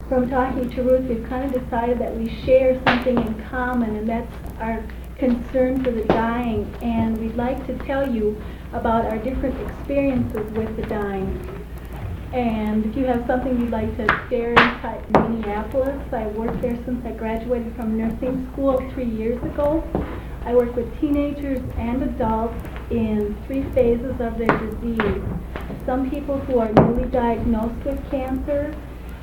from talking to Ruth, we've kind of decided that we share something in common, and that's our concern for the dying. And we'd like to tell you about our different experiences with the dying. And if you have something you'd like to share in Minneapolis, I worked there since I graduated from nursing school 3 years ago. I work with teenagers and adults in 3 phases of their disease. Some people who are newly diagnosed with cancer,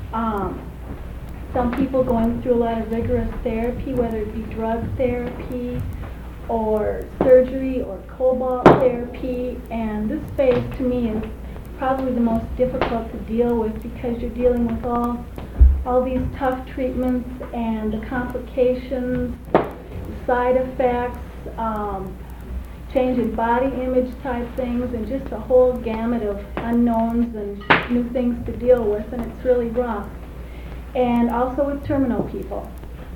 some people going through a lot of rigorous therapy, whether it be drug therapy or surgery or cobalt therapy, and this phase to me is probably the most difficult to deal with because you're dealing with all these tough treatments and the complications, side effects, change in body image type things, and just a whole gamut of unknowns and new things to deal with, and it's really rough. And also with terminal people.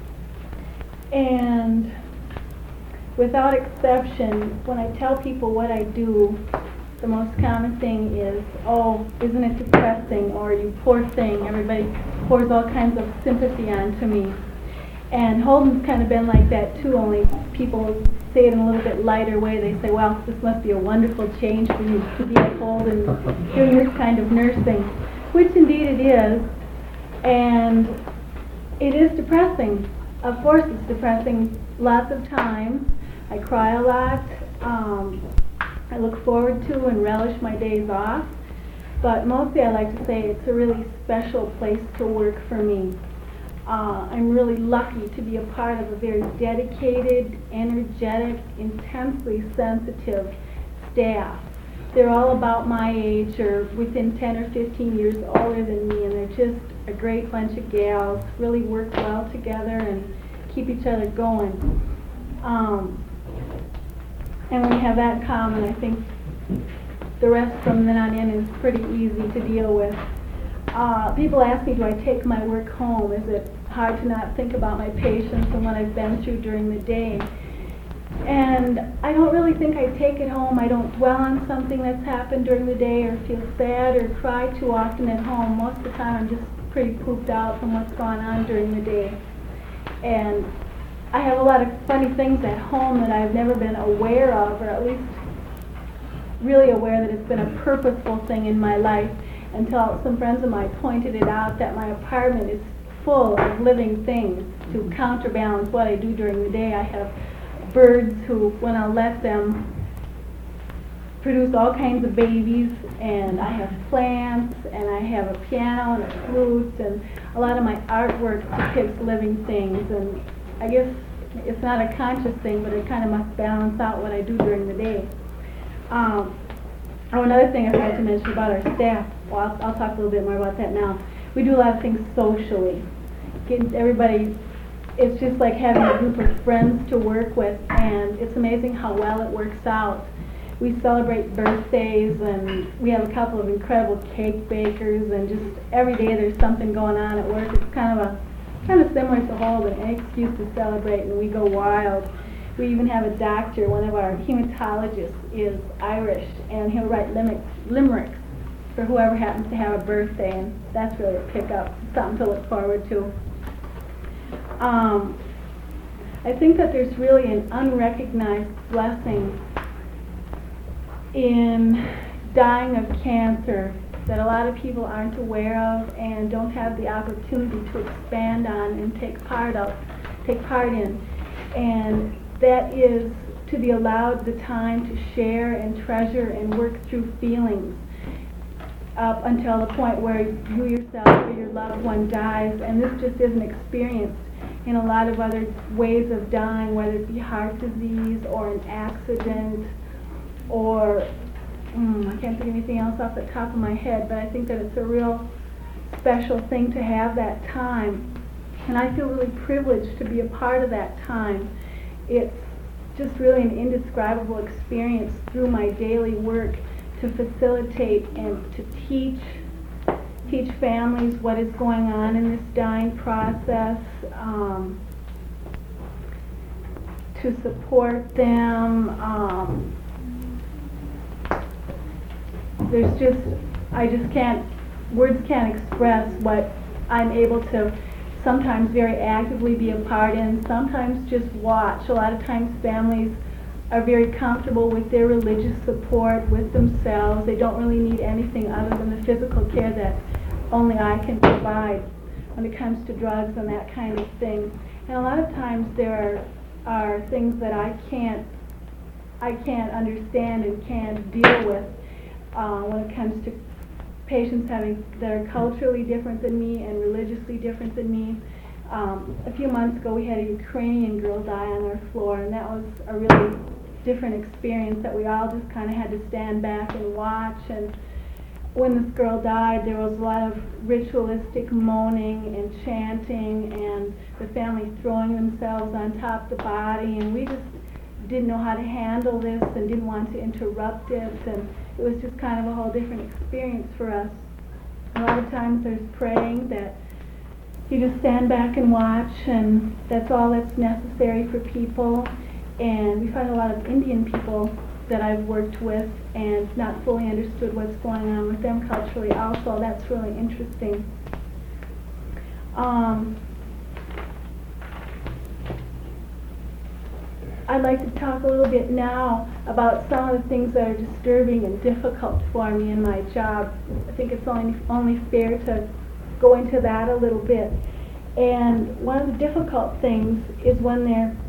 And without exception, when I tell people what I do, the most common thing is, oh, isn't it depressing, or you poor thing. Everybody pours all kinds of sympathy onto me. And Holden's kind of been like that too, only people say it in a little bit lighter way. They say, well, this must be a wonderful change for you to be at Holden doing this kind of nursing, which indeed it is. And it is depressing. Of course it's depressing lots of times. I cry a lot. I look forward to and relish my days off. But mostly I like to say it's a really special place to work for me. I'm really lucky to be a part of a very dedicated, energetic, intensely sensitive staff. They're all about my age or within 10 or 15 years older than me, and they're just a great bunch of gals, really work well together and keep each other going. And when you have that in common, I think the rest from then on in is pretty easy to deal with. People ask me, do I take my work home? Is it hard to not think about my patients and what I've been through during the day? And I don't really think I take it home. I don't dwell on something that's happened during the day or feel sad or cry too often at home. Most of the time I'm just pretty pooped out from what's gone on during the day. And I have a lot of funny things at home that I've never been aware of, or at least really aware that it's been a purposeful thing in my life, until some friends of mine pointed it out that my apartment is full of living things to counterbalance what I do during the day. I have birds who, when I let them, produce all kinds of babies, and I have plants, and I have a piano and a flute, and a lot of my artwork depicts living things, and I guess it's not a conscious thing, but it kind of must balance out what I do during the day. Another thing I forgot to mention about our staff, well, I'll talk a little bit more about that now. We do a lot of things socially. Getting everybody, it's just like having a group of friends to work with, and it's amazing how well it works out. We celebrate birthdays, and we have a couple of incredible cake bakers, and just every day there's something going on at work. It's kind of similar to Holden, an excuse to celebrate, and we go wild. We even have a doctor, one of our hematologists is Irish, and he'll write limericks for whoever happens to have a birthday, and that's really a pickup, something to look forward to. I think that there's really an unrecognized blessing in dying of cancer that a lot of people aren't aware of and don't have the opportunity to expand on and take part in. And that is to be allowed the time to share and treasure and work through feelings up until the point where you yourself or your loved one dies. And this just isn't experienced in a lot of other ways of dying, whether it be heart disease or an accident or I can't think of anything else off the top of my head, but I think that it's a real special thing to have that time. And I feel really privileged to be a part of that time. It's just really an indescribable experience through my daily work to facilitate and to teach families what is going on in this dying process, to support them. Words can't express what I'm able to sometimes very actively be a part in, sometimes just watch. A lot of times families are very comfortable with their religious support, with themselves. They don't really need anything other than the physical care that only I can provide when it comes to drugs and that kind of thing. And a lot of times there are things that I can't understand and can't deal with when it comes to patients that are culturally different than me and religiously different than me. A few months ago we had a Ukrainian girl die on our floor, and that was a really different experience that we all just kind of had to stand back and watch. And when this girl died, there was a lot of ritualistic moaning and chanting, and the family throwing themselves on top of the body, and we just didn't know how to handle this and didn't want to interrupt it, and it was just kind of a whole different experience for us. A lot of times there's praying that you just stand back and watch, and that's all that's necessary for people. And we find a lot of Indian people that I've worked with and not fully understood what's going on with them culturally also. That's really interesting. I'd like to talk a little bit now about some of the things that are disturbing and difficult for me in my job. I think it's only fair to go into that a little bit. And one of the difficult things is when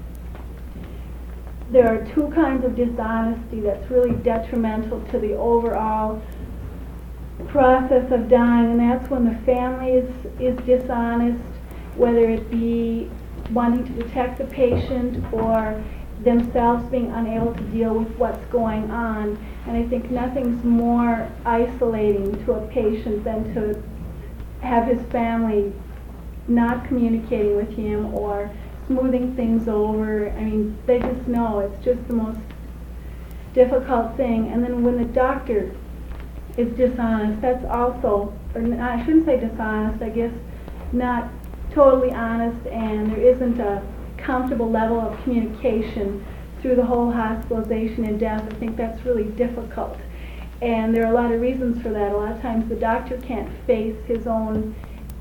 there are two kinds of dishonesty that's really detrimental to the overall process of dying, and that's when the family is dishonest, whether it be wanting to protect the patient or themselves being unable to deal with what's going on. And I think nothing's more isolating to a patient than to have his family not communicating with him or smoothing things over. I mean, they just know it's just the most difficult thing. And then when the doctor is dishonest, that's also, or I shouldn't say dishonest, I guess not totally honest, and there isn't a comfortable level of communication through the whole hospitalization and death. I think that's really difficult. And there are a lot of reasons for that. A lot of times the doctor can't face his own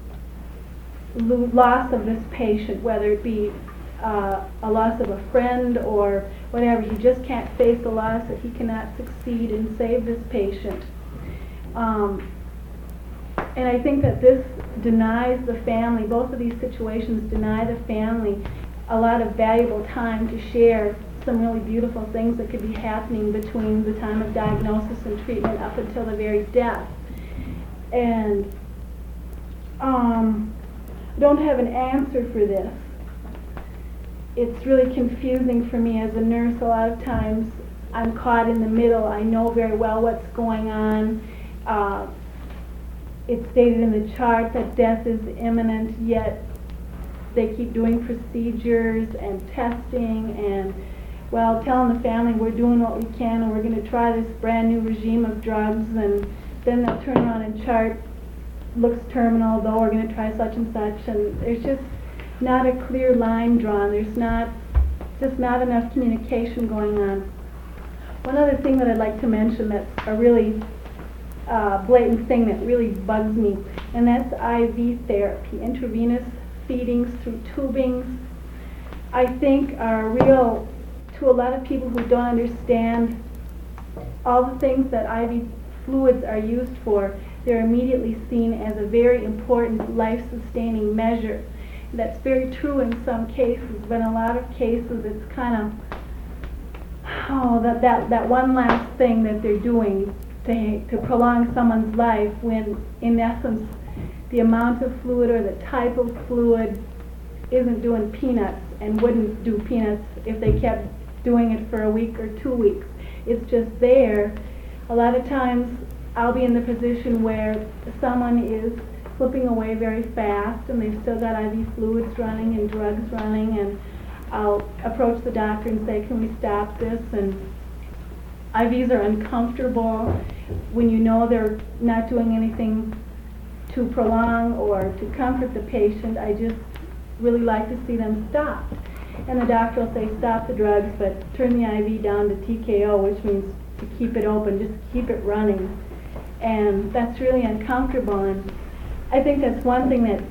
loss of this patient, whether it be a loss of a friend or whatever. He just can't face the loss that he cannot succeed and save this patient. And I think that this denies the family, both of these situations deny the family a lot of valuable time to share some really beautiful things that could be happening between the time of diagnosis and treatment up until the very death. And I don't have an answer for this. It's really confusing for me as a nurse. A lot of times I'm caught in the middle. I know very well what's going on. It's stated in the chart that death is imminent, yet they keep doing procedures and testing and, well, telling the family we're doing what we can and we're going to try this brand new regime of drugs, and then they'll turn around and chart looks terminal, though we're going to try such and such, and there's just not a clear line drawn. There's just not enough communication going on. One other thing that I'd like to mention that's a really blatant thing that really bugs me, and that's IV therapy, intravenous feedings through tubings. I think are real, to a lot of people who don't understand all the things that IV fluids are used for. They're immediately seen as a very important life-sustaining measure. That's very true in some cases, but in a lot of cases it's kind of that one last thing that they're doing to prolong someone's life, when in essence the amount of fluid or the type of fluid isn't doing peanuts and wouldn't do peanuts if they kept doing it for a week or 2 weeks. It's just there. A lot of times I'll be in the position where someone is slipping away very fast and they've still got IV fluids running and drugs running, and I'll approach the doctor and say, can we stop this? And IVs are uncomfortable when you know they're not doing anything to prolong or to comfort the patient. I just really like to see them stopped. And the doctor will say, stop the drugs, but turn the IV down to TKO, which means to keep it open, just keep it running. And that's really uncomfortable. And I think that's one thing that,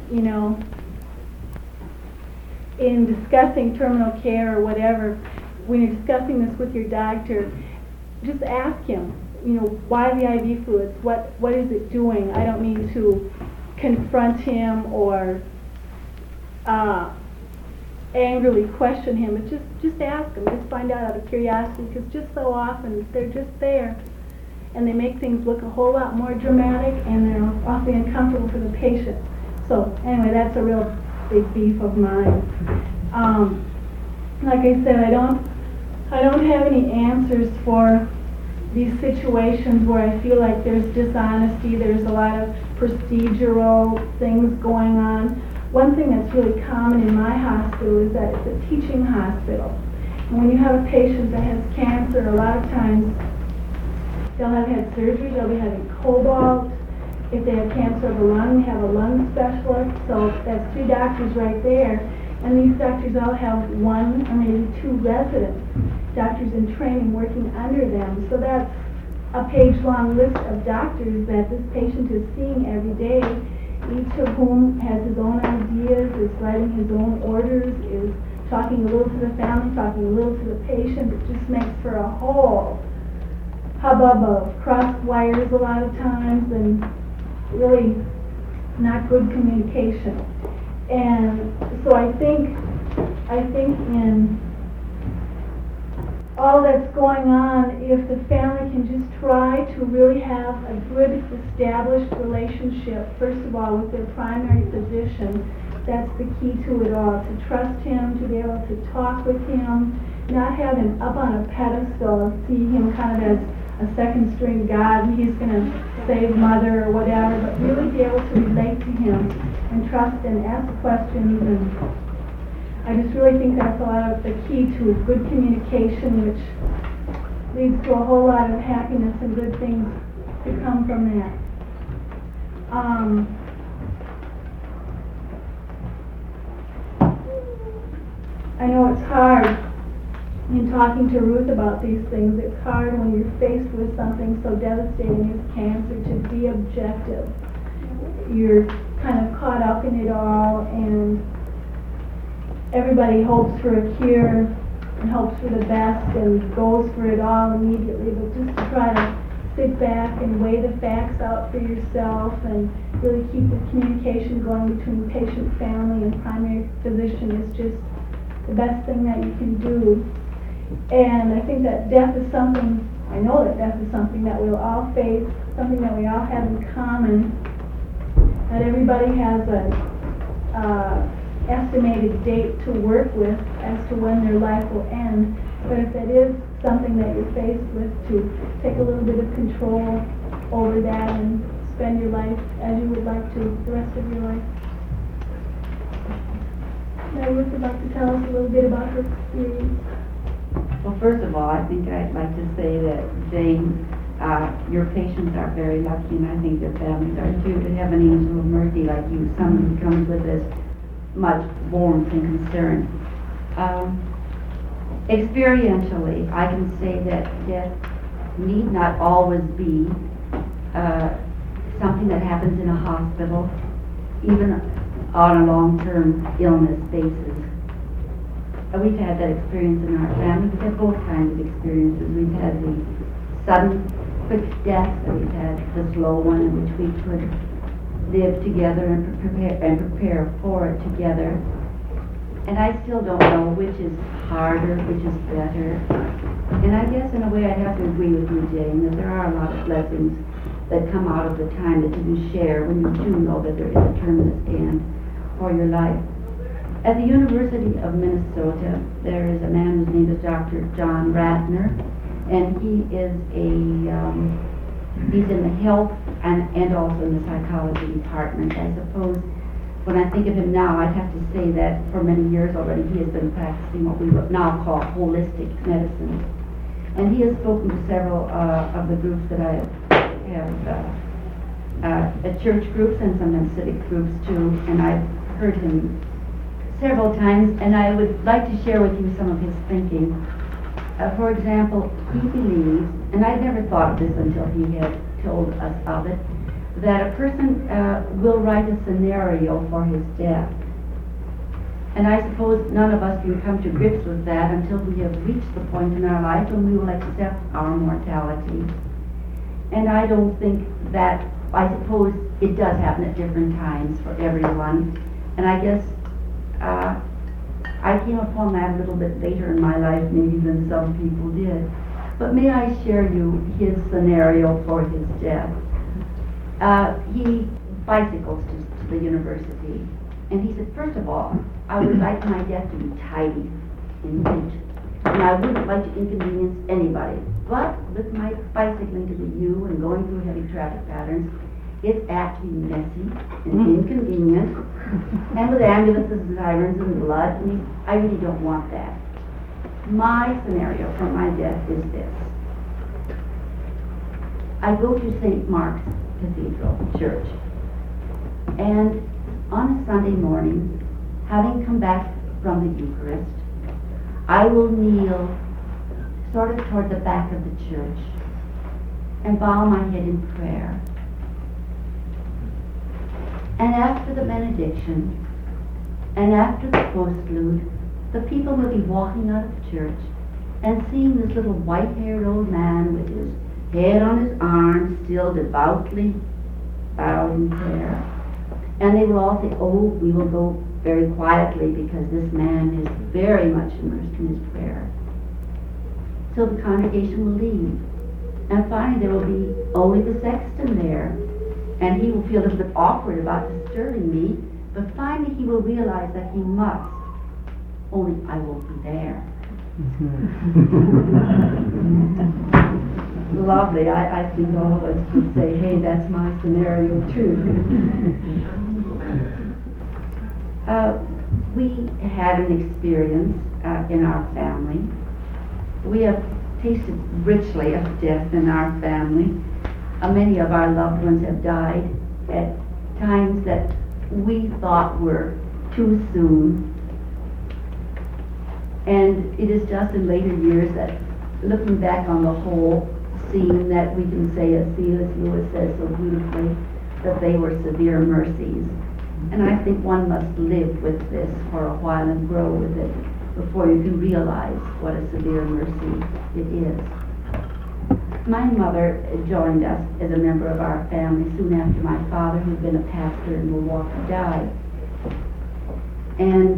in discussing terminal care or whatever, when you're discussing this with your doctor, just ask him, why the IV fluids? What is it doing? I don't mean to confront him or angrily question him, but just ask him, just find out of curiosity, because just so often they're just there and they make things look a whole lot more dramatic and they're awfully uncomfortable for the patient. So anyway, that's a real big beef of mine. Like I said, I don't have any answers for these situations where I feel like there's dishonesty, there's a lot of procedural things going on. One thing that's really common in my hospital is that it's a teaching hospital. And when you have a patient that has cancer, a lot of times they'll have had surgery, they'll be having cobalt. If they have cancer of the lung, we have a lung specialist. So that's 3 doctors right there. And these doctors all have 1 or maybe 2 residents, doctors in training working under them. So that's a page-long list of doctors that this patient is seeing every day, each of whom has his own ideas, is writing his own orders, is talking a little to the family, talking a little to the patient. It just makes for a whole hubbub of crossed wires a lot of times and really not good communication. And so I think in all that's going on, if the family can just try to really have a good established relationship, first of all with their primary physician, that's the key to it all, to trust him, to be able to talk with him, not have him up on a pedestal and see him kind of as a second string God and he's going to save mother or whatever, but really be able to relate to him and trust and ask questions. And I just really think that's a lot of the key to good communication, which leads to a whole lot of happiness and good things to come from that. I know it's hard in talking to Ruth about these things. It's hard when you're faced with something so devastating as cancer to be objective. You're kind of caught up in it all, and everybody hopes for a cure and hopes for the best and goes for it all immediately, but just to try to sit back and weigh the facts out for yourself and really keep the communication going between patient, family, and primary physician is just the best thing that you can do. And I think that death is something, I know that death is something that we'll all face, something that we all have in common. Not everybody has a estimated date to work with as to when their life will end, but if that is something that you're faced with, to take a little bit of control over that and spend your life as you would like to the rest of your life. Now Ruth would like to tell us a little bit about her experience. Well, first of all, I think I'd like to say that Jane, your patients are very lucky, and I think their families are too, to have an angel of mercy like you, someone who comes with as much warmth and concern. Experientially, I can say that death need not always be something that happens in a hospital, even on a long-term illness basis. We've had that experience in our family. We've had both kinds of experiences. We've had the sudden, quick death, and we've had the slow one in which we could live together and prepare for it together. And I still don't know which is harder, which is better. And I guess in a way I have to agree with you, Jane, that there are a lot of blessings that come out of the time that you share when you do know that there is a terminus stand for your life. At the University of Minnesota, there is a man whose name is Dr. John Ratner, and he is he's in the health and also in the psychology department. I suppose when I think of him now, I'd have to say that for many years already he has been practicing what we would now call holistic medicine. And he has spoken to several of the groups that I have, church groups and sometimes civic groups too, and I've heard him several times, and I would like to share with you some of his thinking. For example, he believes, and I never thought of this until he had told us of it, that a person will write a scenario for his death. And I suppose none of us can come to grips with that until we have reached the point in our life when we will accept our mortality. And I don't think that, I suppose it does happen at different times for everyone. And I guess I came upon that a little bit later in my life maybe than some people did. But may I share you his scenario for his death? He bicycles to the university. And he said, first of all, I would like my death to be tidy and neat. And I wouldn't like to inconvenience anybody. But with my bicycling to the U and going through heavy traffic patterns, it's apt to be messy and inconvenient. And with ambulances and sirens and blood, I really don't want that. My scenario for my death is this. I go to St. Mark's Cathedral Church, and on a Sunday morning, having come back from the Eucharist, I will kneel sort of toward the back of the church and bow my head in prayer. And after the benediction, and after the postlude, the people will be walking out of church and seeing this little white-haired old man with his head on his arms, still devoutly bowed in prayer. And they will all say, oh, we will go very quietly because this man is very much immersed in his prayer. So the congregation will leave. And finally there will be only the sexton there. And he will feel a little bit awkward about disturbing me, but finally he will realize that he must. Only I won't be there. Lovely. I think all of us would say, hey, that's my scenario too. We had an experience in our family. We have tasted richly of death in our family. Many of our loved ones have died at times that we thought were too soon. And it is just in later years that, looking back on the whole scene, that we can say, as C.S. Lewis says so beautifully, that they were severe mercies. And I think one must live with this for a while and grow with it before you can realize what a severe mercy it is. My mother joined us as a member of our family soon after my father, who'd been a pastor in Milwaukee, died. And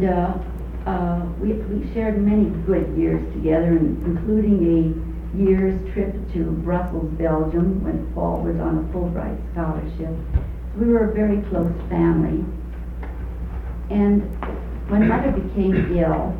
we shared many good years together, including a year's trip to Brussels, Belgium, when Paul was on a Fulbright scholarship. We were a very close family. And when Mother became ill,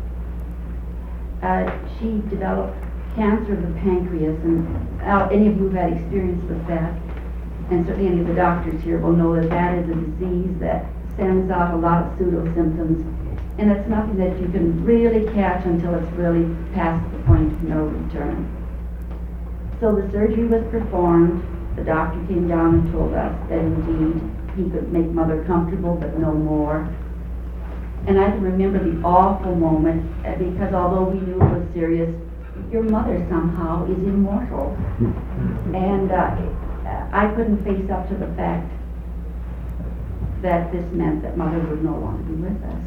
she developed cancer of the pancreas, and any of you who've had experience with that, and certainly any of the doctors here will know that that is a disease that sends out a lot of pseudo-symptoms, and it's nothing that you can really catch until it's really past the point of no return. So the surgery was performed. The doctor came down and told us that indeed he could make Mother comfortable, but no more. And I can remember the awful moment, because although we knew it was serious, your mother somehow is immortal. And I couldn't face up to the fact that this meant that Mother would no longer be with us.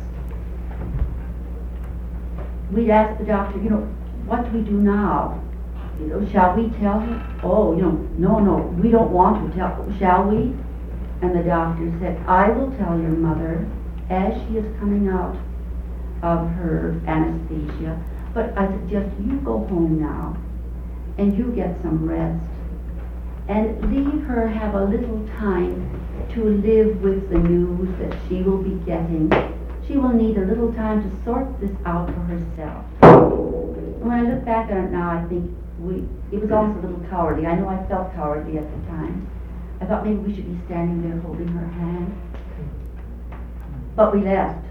We'd ask the doctor, what do we do now? Shall we tell her? Oh, no, we don't want to tell. Shall we? And the doctor said, I will tell your mother as she is coming out of her anesthesia, but I suggest you go home now and you get some rest and leave her have a little time to live with the news that she will be getting. She will need a little time to sort this out for herself. When I look back on it now, I think it was almost a little cowardly. I know I felt cowardly at the time. I thought maybe we should be standing there holding her hand. But we left.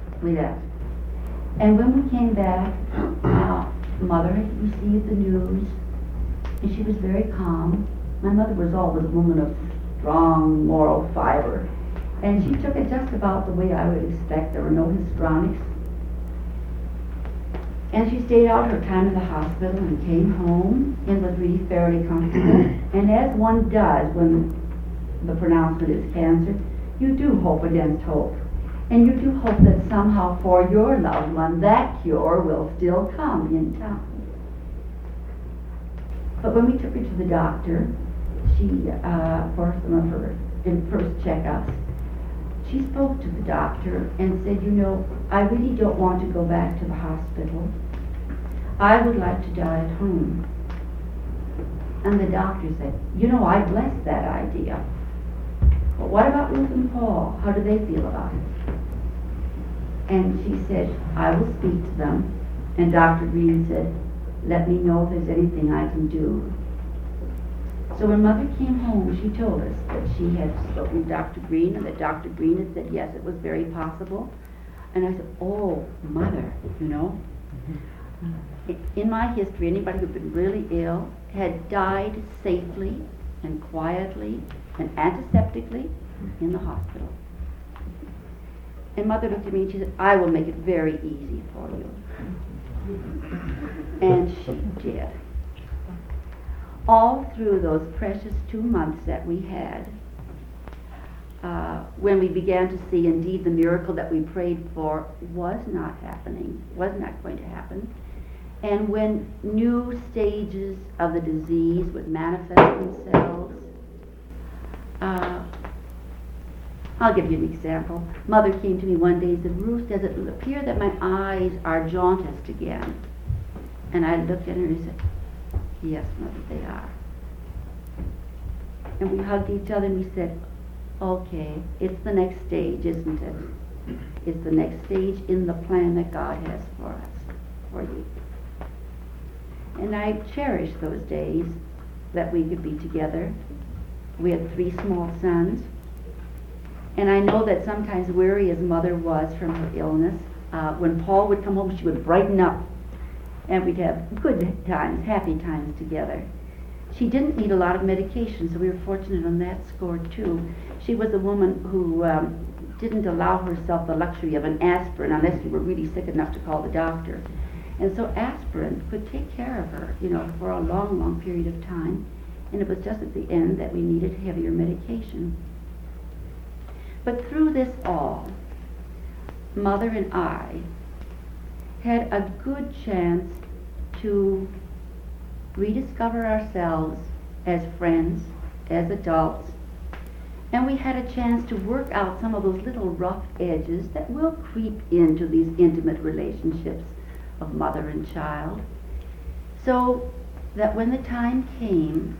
And when we came back, Mother had received the news, and she was very calm. My mother was always a woman of strong moral fiber, and she took it just about the way I would expect. There were no histrionics. And she stayed out her time in the hospital and came home and was really fairly comfortable. And as one does when the pronouncement is cancer, you do hope against hope. And you do hope that somehow for your loved one, that cure will still come in time. But when we took her to the doctor, she, for some of her first checkups, she spoke to the doctor and said, you know, I really don't want to go back to the hospital. I would like to die at home. And the doctor said, you know, I bless that idea. But what about Ruth and Paul? How do they feel about it? And she said, I will speak to them. And Dr. Green said, let me know if there's anything I can do. So when Mother came home, she told us that she had spoken to Dr. Green, and that Dr. Green had said, yes, it was very possible. And I said, oh, Mother, you know. In my history, anybody who'd been really ill had died safely and quietly and antiseptically in the hospital. And Mother looked at me and she said, I will make it very easy for you. And she did. All through those precious 2 months that we had, when we began to see indeed the miracle that we prayed for was not happening, was not going to happen, and when new stages of the disease would manifest themselves, I'll give you an example. Mother came to me one day and said, Ruth, does it appear that my eyes are jaundiced again? And I looked at her and said, yes, Mother, they are. And we hugged each other and we said, okay, it's the next stage, isn't it? It's the next stage in the plan that God has for us, for you. And I cherish those days that we could be together. We had 3 small sons. And I know that sometimes weary as Mother was from her illness, when Paul would come home, she would brighten up. And we'd have good times, happy times together. She didn't need a lot of medication, so we were fortunate on that score too. She was a woman who didn't allow herself the luxury of an aspirin unless you were really sick enough to call the doctor. And so aspirin could take care of her, you know, for a long, long period of time. And it was just at the end that we needed heavier medication. But through this all, Mother and I had a good chance to rediscover ourselves as friends, as adults, and we had a chance to work out some of those little rough edges that will creep into these intimate relationships of mother and child, so that when the time came,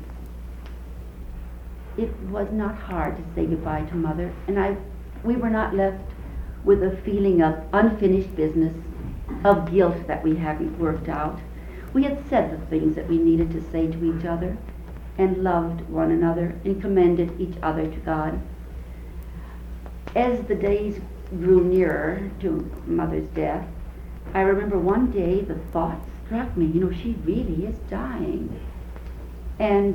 it was not hard to say goodbye to Mother, and we were not left with a feeling of unfinished business, of guilt that we hadn't worked out. We had said the things that we needed to say to each other, and loved one another, and commended each other to God. As the days grew nearer to Mother's death, I remember one day the thought struck me, you know, she really is dying. And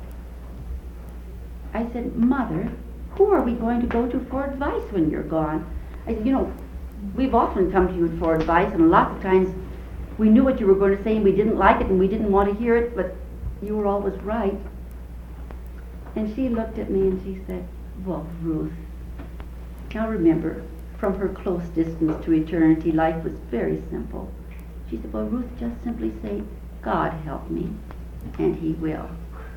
I said, Mother, who are we going to go to for advice when you're gone? I said, you know, we've often come to you for advice, and lots of times we knew what you were going to say and we didn't like it and we didn't want to hear it, but you were always right. And she looked at me and she said, well, Ruth, now remember, from her close distance to eternity, life was very simple. She said, well, Ruth, just simply say, God help me, and He will.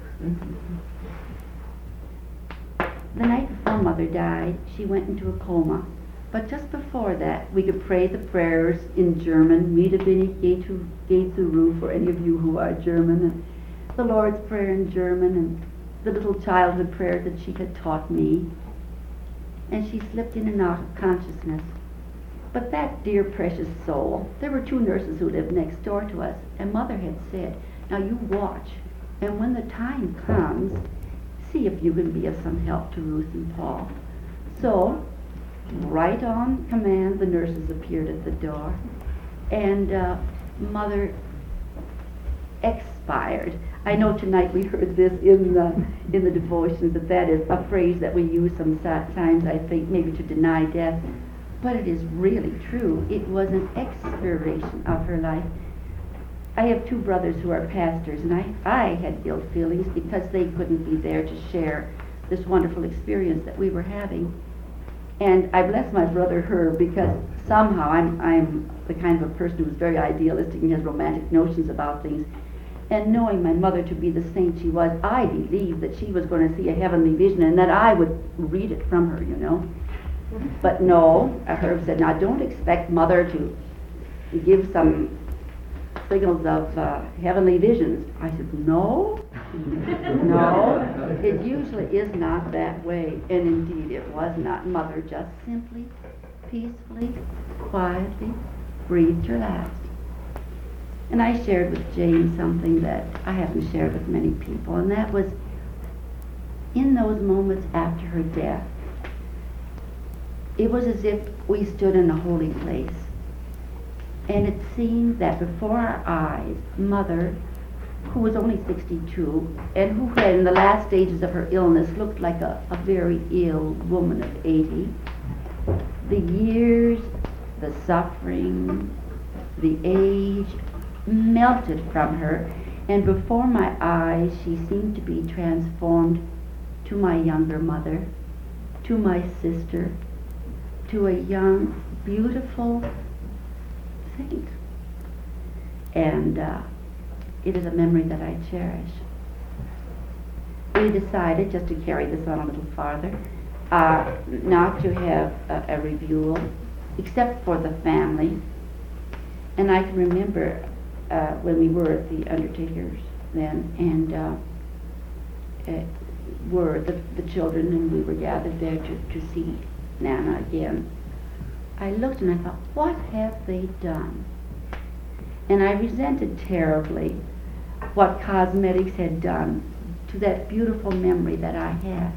The night before Mother died, she went into a coma. But just before that, we could pray the prayers in German, Mida bin ich geh zu Ruth, for any of you who are German, and the Lord's Prayer in German, and the little childhood prayers that she had taught me. And she slipped in and out of consciousness. But that dear precious soul, there were 2 nurses who lived next door to us, and Mother had said, now you watch, and when the time comes, see if you can be of some help to Ruth and Paul. So, right on command, the nurses appeared at the door, and Mother expired. I know tonight we heard this in the devotions, that is a phrase that we use sometimes, I think, maybe to deny death, but it is really true. It was an expiration of her life. I have 2 brothers who are pastors, and I had guilt feelings because they couldn't be there to share this wonderful experience that we were having. And I bless my brother Herb, because somehow I'm the kind of a person who's very idealistic and has romantic notions about things. And knowing my mother to be the saint she was, I believed that she was going to see a heavenly vision and that I would read it from her, you know. But no, Herb said, now don't expect Mother to give some signals of heavenly visions. I said, no, no, it usually is not that way. And indeed it was not. Mother just simply, peacefully, quietly breathed her last. And I shared with Jane something that I haven't shared with many people, and that was in those moments after her death, it was as if we stood in a holy place. And it seemed that before our eyes, Mother, who was only 62, and who had in the last stages of her illness looked like a very ill woman of 80, the years, the suffering, the age melted from her, and before my eyes she seemed to be transformed to my younger mother, to my sister, to a young, beautiful saint. And it is a memory that I cherish. We decided, just to carry this on a little farther, not to have a review, except for the family. And I can remember when we were at the undertaker's then, and were the children, and we were gathered there to see Nana again. I looked and I thought, what have they done? And I resented terribly what cosmetics had done to that beautiful memory that I had.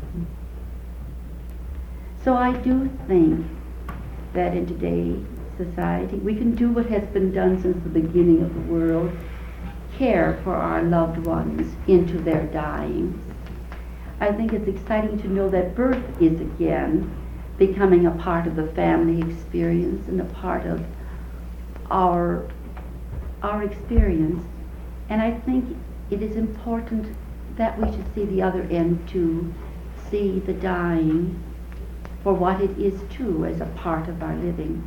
So I do think that in today's society we can do what has been done since the beginning of the world, care for our loved ones into their dying. I think it's exciting to know that birth is again becoming a part of the family experience and a part of our experience. And I think it is important that we should see the other end too, see the dying for what it is too, as a part of our living.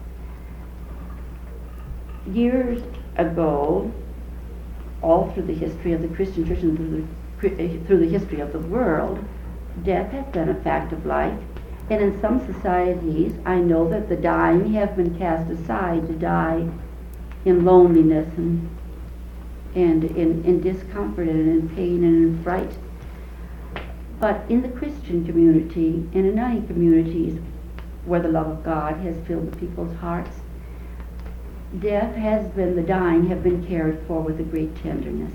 Years ago, all through the history of the Christian Church and through the history of the world, death has been a fact of life. And in some societies, I know that the dying have been cast aside to die in loneliness and in discomfort and in pain and in fright. But in the Christian community and in any communities where the love of God has filled the people's hearts, the dying have been cared for with a great tenderness.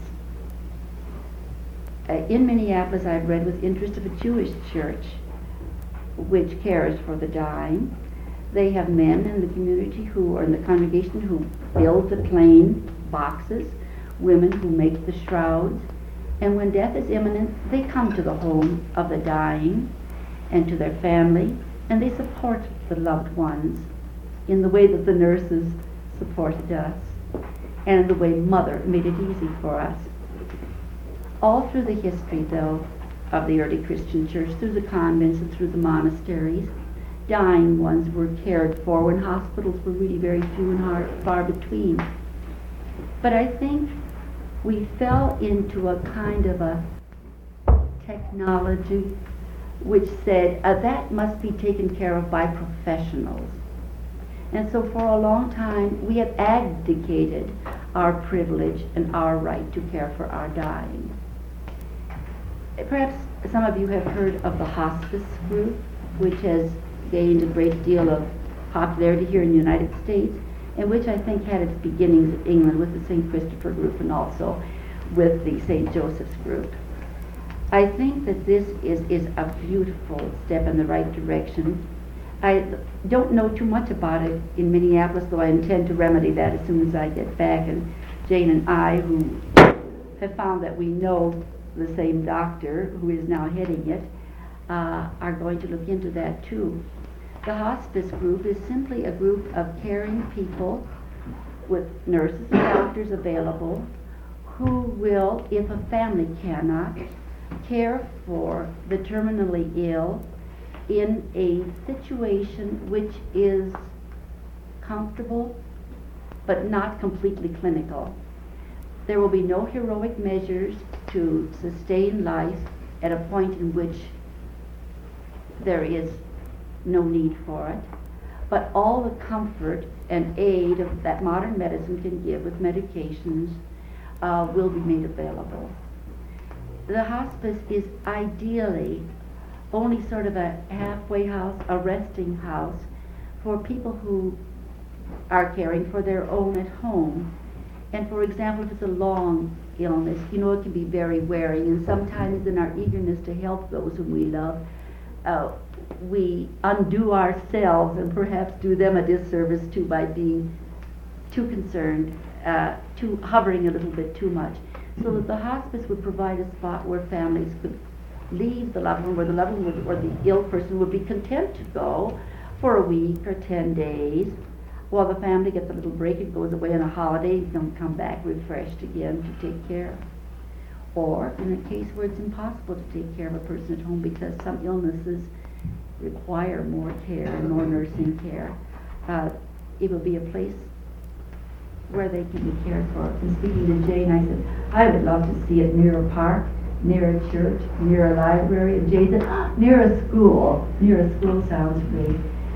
In Minneapolis, I've read with interest of a Jewish church which cares for the dying. They have men in the community who are in the congregation who build the plain boxes, women who make the shrouds, and when death is imminent, they come to the home of the dying and to their family, and they support the loved ones in the way that the nurses supported us, and in the way Mother made it easy for us. All through the history, though, of the early Christian church, through the convents and through the monasteries, dying ones were cared for when hospitals were really very few and far between. But I think we fell into a kind of a technology which said that must be taken care of by professionals. And so for a long time we have abdicated our privilege and our right to care for our dying. Perhaps some of you have heard of the hospice group, which has gained a great deal of popularity here in the United States, and which I think had its beginnings in England with the St. Christopher group and also with the St. Joseph's group. I think that this is a beautiful step in the right direction. I don't know too much about it in Minneapolis, though I intend to remedy that as soon as I get back. And Jane and I, who have found that we know the same doctor who is now heading it, are going to look into that too. The hospice group is simply a group of caring people with nurses and doctors available who will, if a family cannot, care for the terminally ill in a situation which is comfortable but not completely clinical. There will be no heroic measures to sustain life at a point in which there is no need for it, but all the comfort and aid that modern medicine can give with medications will be made available. The hospice is ideally only sort of a halfway house, a resting house for people who are caring for their own at home. And for example, if it's a long illness, you know, it can be very wearing, and sometimes in our eagerness to help those whom we love, we undo ourselves and perhaps do them a disservice too by being too concerned, too hovering a little bit too much. So that the hospice would provide a spot where families could leave the loved one, where the loved one would, or the ill person would be content to go for a week or 10 days, while the family gets a little break and goes away on a holiday and don't come back refreshed again to take care. Or in a case where it's impossible to take care of a person at home because some illnesses require more care and more nursing care, it will be a place where they can be cared for. And speaking to Jane, I said, I would love to see it near a park, near a church, near a library. And Jane said, near a school. Near a school sounds great.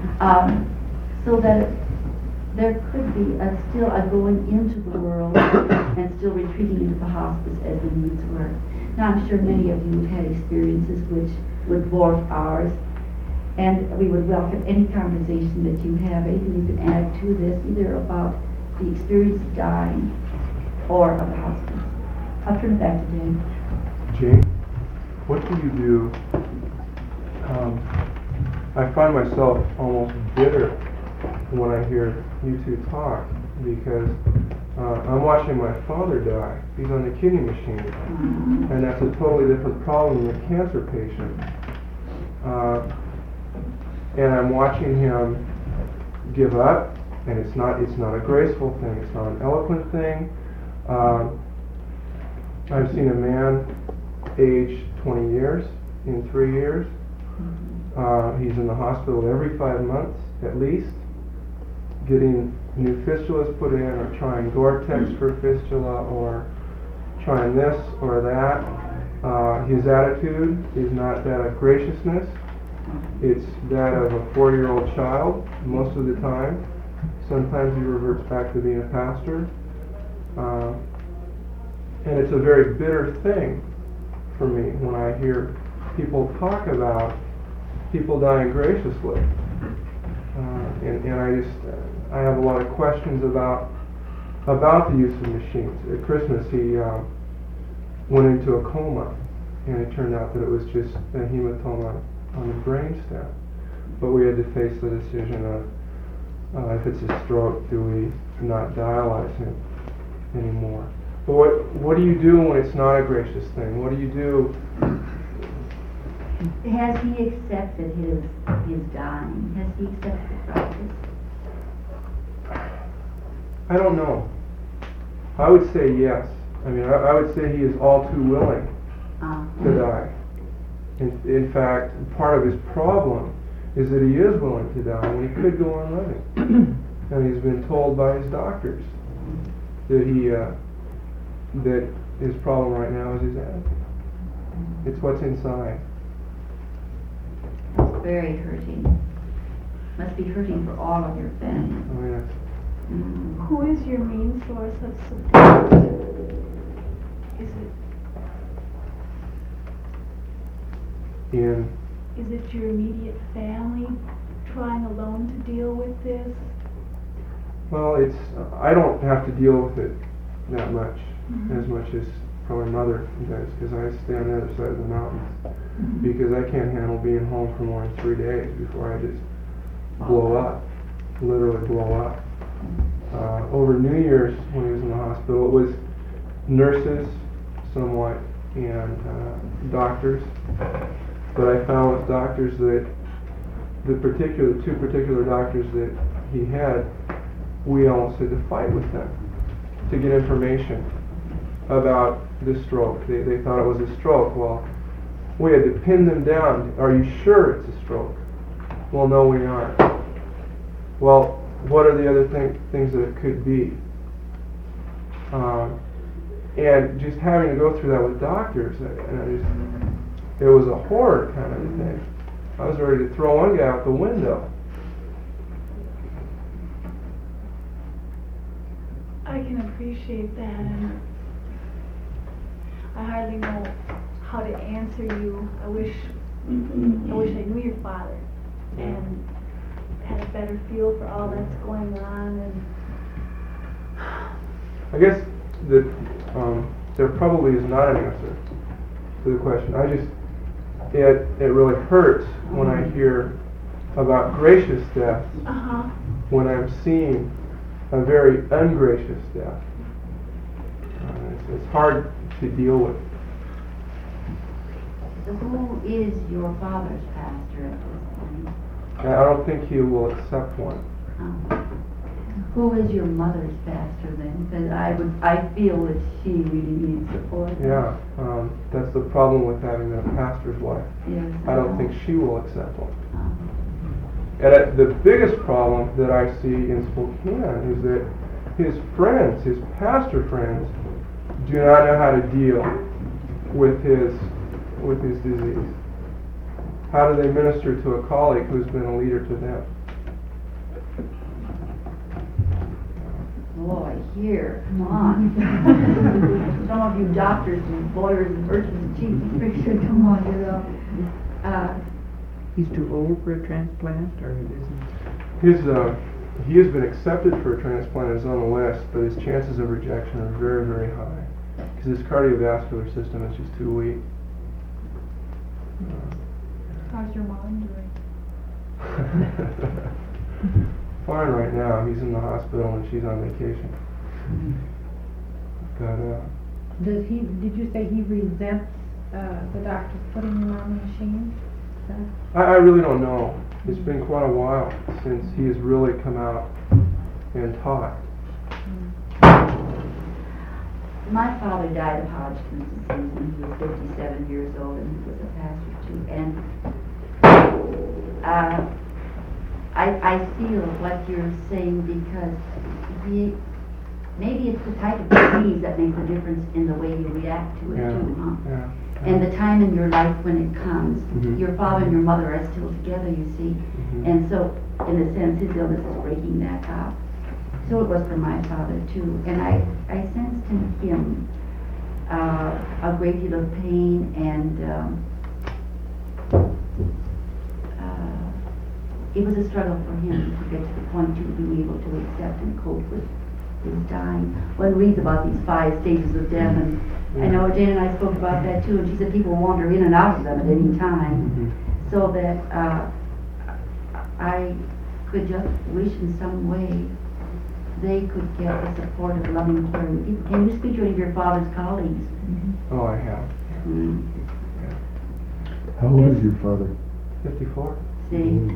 So that there could be still a going into the world and still retreating into the hospice as the needs were. Now, I'm sure many of you have had experiences which would dwarf ours, and we would welcome any conversation that you have, anything you can add to this, either about the experience of dying or of the hospice. I'll turn it back to Jane. Jane, what do you do? I find myself almost bitter when I hear you two talk, because I'm watching my father die. He's on the kidney machine, and that's a totally different problem than a cancer patient. And I'm watching him give up, and it's not a graceful thing. It's not an eloquent thing. I've seen a man age 20 years in 3 years. He's in the hospital every 5 months at least, getting new fistulas put in, or trying Gore-Tex for fistula, or trying this or that. His attitude is not that of graciousness. It's that of a 4-year-old child most of the time. Sometimes he reverts back to being a pastor. And it's a very bitter thing for me when I hear people talk about people dying graciously. And I have a lot of questions about the use of machines. At Christmas, he went into a coma, and it turned out that it was just a hematoma on the brainstem. But we had to face the decision of if it's a stroke, do we not dialyze him anymore? But what do you do when it's not a gracious thing? What do you do? Has he accepted his dying? Has he accepted the practice? I don't know. I would say yes. I mean, I would say he is all too willing to die. In fact, part of his problem is that he is willing to die when he could go on living. And he's been told by his doctors that that his problem right now is his attitude. It's what's inside. It's very hurting. Must be hurting for all of your family. Oh yes. Who is your main source of support? Is it your immediate family trying alone to deal with this? Well, I don't have to deal with it that much, as much as probably mother does, because I stay on the other side of the mountains, because I can't handle being home for more than 3 days before I just blow up, literally blow up. Over New Year's, when he was in the hospital, it was nurses somewhat and doctors, but I found with doctors that the two particular doctors that he had, we almost had to fight with them to get information about the stroke. They thought it was a stroke. Well, we had to pin them down. Are you sure it's a stroke? Well, no, we aren't. Well, what are the other things that it could be? And just having to go through that with doctors, it was a horror kind of a thing. I was ready to throw one guy out the window. I can appreciate that, and I hardly know how to answer you. I wish I knew your father and had a better feel for all that's going on. And I guess that there probably is not an answer to the question. It really hurts when I hear about gracious deaths when I'm seeing a very ungracious death. It's hard to deal with. So who is your father's pastor at this point? I don't think he will accept one. Who is your mother's pastor then? Because I feel that she really needs support. Yeah, that's the problem with having a pastor's wife. Yes, I don't think she will accept one. Um, And the biggest problem that I see in Spokane is that his friends, his pastor friends, do not know how to deal with his disease. How do they minister to a colleague who's been a leader to them? Boy, here, come on. Some of you doctors and lawyers and merchants and chief preachers, come on, get up. He's too old for a transplant, or isn't? He has been accepted for a transplant and is on the list, but his chances of rejection are very, very high because his cardiovascular system is just too weak. how's your mom doing? Fine right now. He's in the hospital and she's on vacation. But Did you say he resents the doctors putting him on the machine? I really don't know. It's been quite a while since he has really come out and taught. My father died of Hodgkin's disease when he was 57 years old, and he was a pastor too. And I feel what you're saying because maybe it's the type of disease that makes a difference in the way you react to it too, huh? Yeah. And the time in your life when it comes, Mhm. your father and your mother are still together, you see. Mhm. And so, in a sense, his illness is breaking that up. So it was for my father too. And I sensed in him a great deal of pain, and it was a struggle for him to get to the point of being able to accept and cope with his dying. One reads about these 5 stages of death, and I know Jane and I spoke about that too, and she said people wander in and out of them at any time, Mhm. so that I could just wish in some way they could get the support of loving, caring people. Can you speak to any of your father's colleagues? Oh, I have. Mm. How old is your father? 54. See?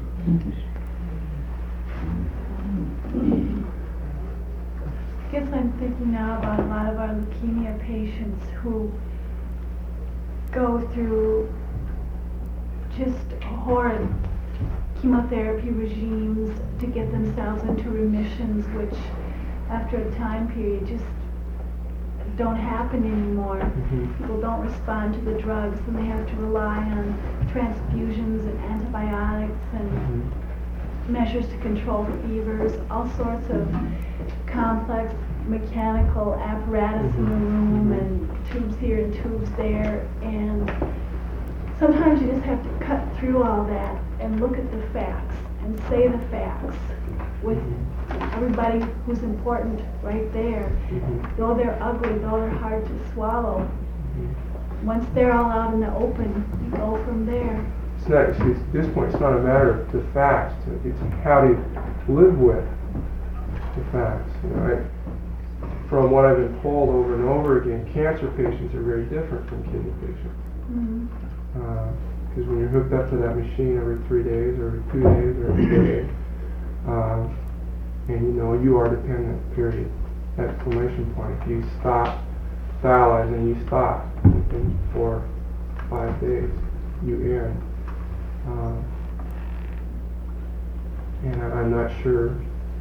I guess I'm thinking now about a lot of our leukemia patients who go through just horrid chemotherapy regimes to get themselves into remissions, which after a time period just don't happen anymore. Mhm. People don't respond to the drugs, and they have to rely on transfusions and antibiotics and Mhm. measures to control fevers, all sorts of complex mechanical apparatus in the room, and tubes here and tubes there, and sometimes you just have to cut through all that and look at the facts and say the facts with everybody who's important right there. Mhm. Though they're ugly, though they're hard to swallow, once they're all out in the open, you go from there. It's not, see, at this point, it's not a matter of the facts. It's how to live with the facts. You know, from what I've been told over and over again, cancer patients are very different from kidney patients. Mhm. Because when you're hooked up to that machine every 3 days, or every 2 days, or every day, and you know you are dependent, period. Exclamation point. If you stop dialyzing, you stop. And for 5 days you end. And I'm not sure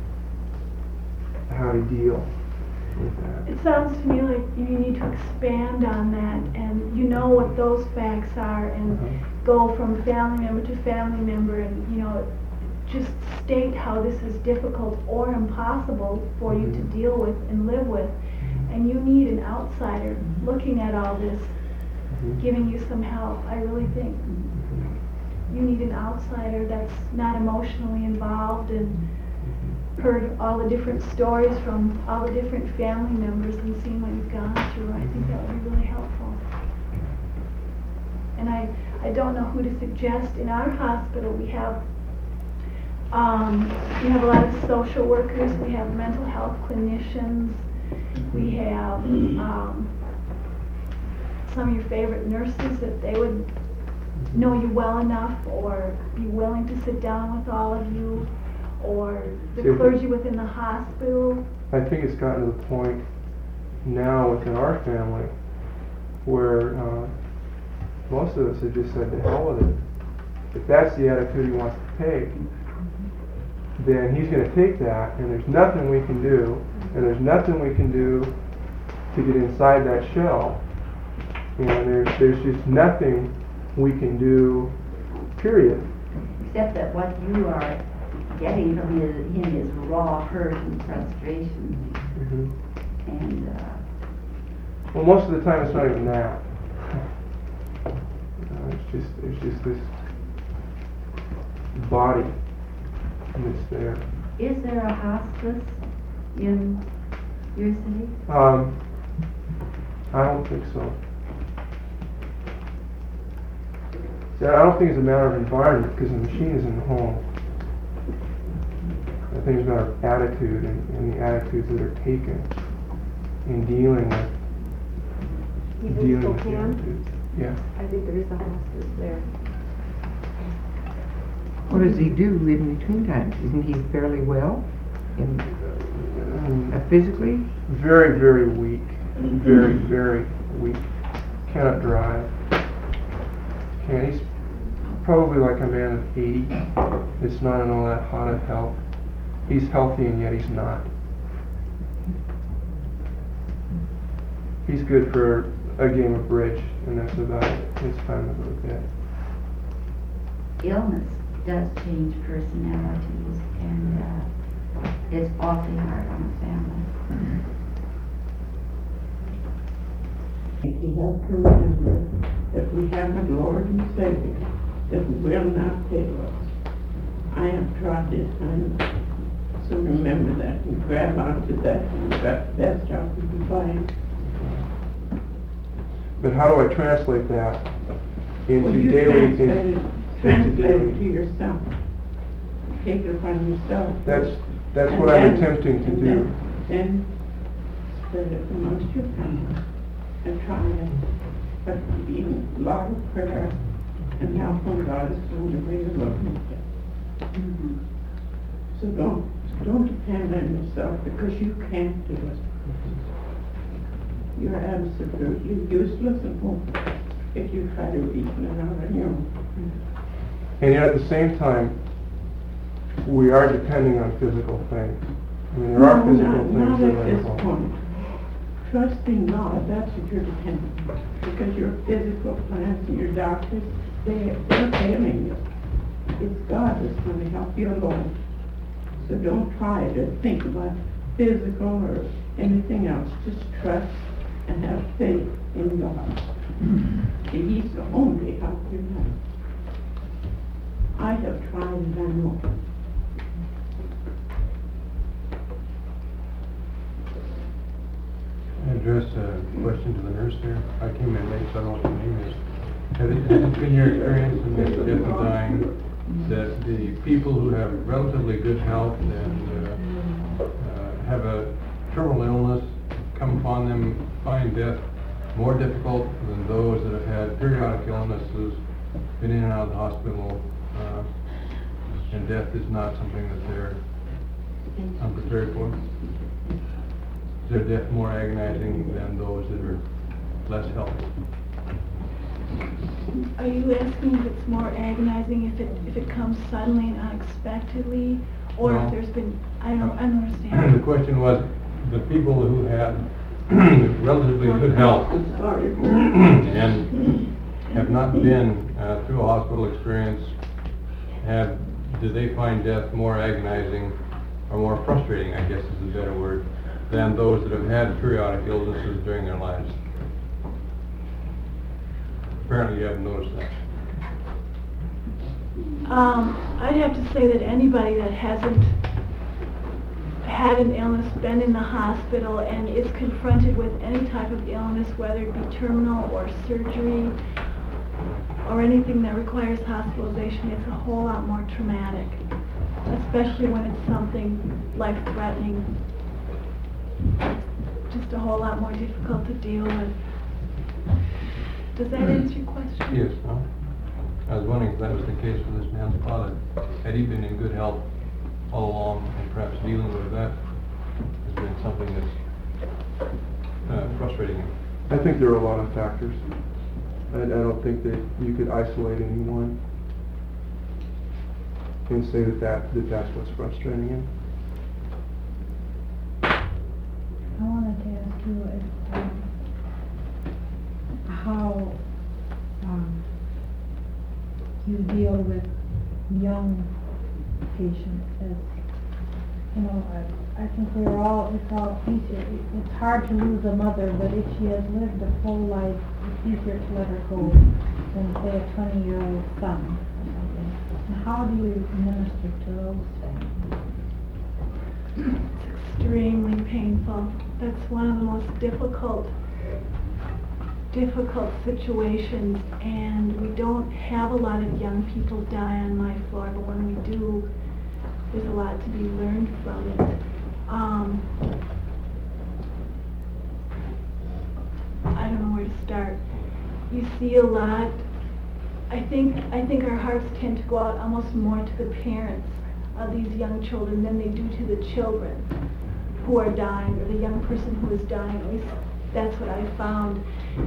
how to deal with that. It sounds to me like you need to expand on that, and you know what those facts are, and go from family member to family member, and, you know, just state how this is difficult or impossible for you to deal with and live with. And you need an outsider looking at all this, giving you some help. I really think you need an outsider that's not emotionally involved and heard all the different stories from all the different family members and seen what you've gone through. I think that would be really helpful. And I don't know who to suggest. In our hospital, we have a lot of social workers, we have mental health clinicians, we have some of your favorite nurses, that they would know you well enough or be willing to sit down with all of you, or the clergy within the hospital. I think it's gotten to the point now within our family where most of us have just said, to hell with it. If that's the attitude he wants to take, then he's going to take that, and there's nothing we can do, and there's nothing we can do to get inside that shell. And there's just nothing we can do, period. Except that what you are getting from him is raw hurt and frustration. And Well, most of the time it's not even that. It's just this body that's there. is there a hospice in your city? I don't think so. See, I don't think it's a matter of environment, because the machine is in the home. I think it's a matter of attitude and the attitudes that are taken in dealing with the attitudes. Yeah. I think there is a hospice there. What does he do in between times? Isn't he fairly well? Physically? Very, very weak. Very, very weak. Cannot drive. He's probably like a man of 80. It's not in all that hot of health. He's healthy and yet he's not. He's good for a game of bridge, and that's about it. It's time to go to bed. Illness does change personalities, and it's awfully hard on a family. We have to remember that we have a Lord and Savior that will not fail us. I have tried this time, so remember that and grab onto that and grab the best help you can find. But how do I translate that into Well, you daily? translate it to yourself. Take it upon yourself. That's what I'm attempting to do. Then spread it amongst your family and try it. But be a lot of prayer and help when God is going to bring you looking at it. So don't depend on yourself, because you can't do it. You're absolutely useless and hopeless if you try to reason it out on your own. And yet at the same time, we are depending on physical things. I mean, there are physical things not that at are this involved. point. Trusting God, that's what you're depending on. Because your physical plants and your doctors, they're failing you. It's God that's going to help you alone. So don't try to think about physical or anything else. Just trust and have faith in God. He's the only help you have. I have tried and I know. Address a question to the nurse there. I came in late, so I don't know what your name is. Has it been your experience in this death and dying that the people who have relatively good health and have a terminal illness come upon them, find death more difficult than those that have had periodic illnesses, been in and out of the hospital, and death is not something that they're unprepared for? Is their death more agonizing than those that are less healthy? Are you asking if it's more agonizing if it comes suddenly and unexpectedly, or No. if there's been, I don't The understand. question was, the people who had relatively good health Sorry. and have not been through a hospital experience, do they find death more agonizing or more frustrating, I guess is a better word, than those that have had periodic illnesses during their lives? Apparently you haven't noticed that. I'd have to say that anybody that hasn't had an illness, been in the hospital, and is confronted with any type of illness, whether it be terminal or surgery, or anything that requires hospitalization, it's a whole lot more traumatic, especially when it's something life-threatening. Just a whole lot more difficult to deal with. Does that answer your question? Yes, no? I was wondering if that was the case for this man's father. Had he been in good health all along, and perhaps dealing with that has been something that's frustrating him? I think there are a lot of factors. I don't think that you could isolate any one and say that's what's frustrating him. I wanted to ask you how you deal with young patients. As you know, I think it's all easier. It's hard to lose a mother, but if she has lived a full life, it's easier to let her go than say a 20-year-old son or something. And how do you minister to those things? It's extremely painful. That's one of the most difficult situations, and we don't have a lot of young people die on my floor, but when we do, there's a lot to be learned from it. I don't know where to start. You see a lot. I think our hearts tend to go out almost more to the parents of these young children than they do to the children who are dying, or the young person who is dying. At least that's what I found.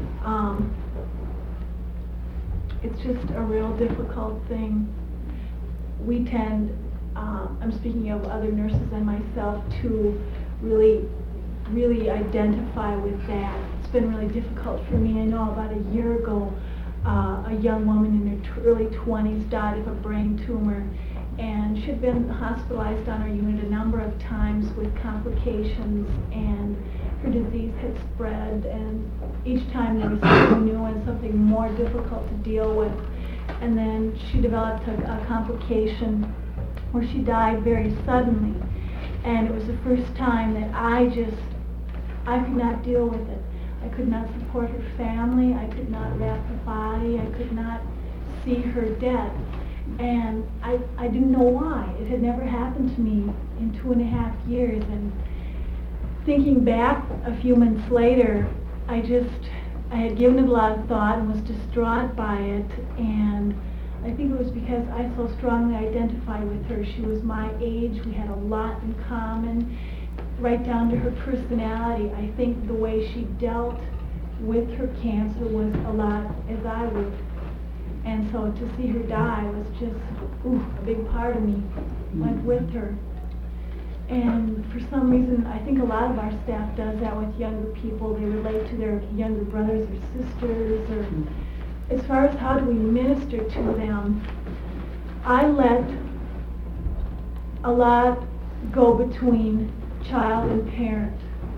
It's just a real difficult thing. We tend, I'm speaking of other nurses and myself, to really identify with that. It's been really difficult for me. I know about a year ago, a young woman in her early 20s died of a brain tumor, and she had been hospitalized on our unit a number of times with complications, and her disease had spread, and each time there was something new and something more difficult to deal with. And then she developed a complication where she died very suddenly, and it was the first time that I could not deal with it. I could not support her family, I could not wrap the body, I could not see her dead. And I didn't know why. It had never happened to me in 2.5 years, and thinking back a few months later, I had given it a lot of thought and was distraught by it, and I think it was because I so strongly identified with her. She was my age, we had a lot in common, right down to her personality. I think the way she dealt with her cancer was a lot as I would. And so to see her die was just, a big part of me went with her. And for some reason, I think a lot of our staff does that with younger people. They relate to their younger brothers or sisters, or as far as how do we minister to them, I let a lot go between child and parent.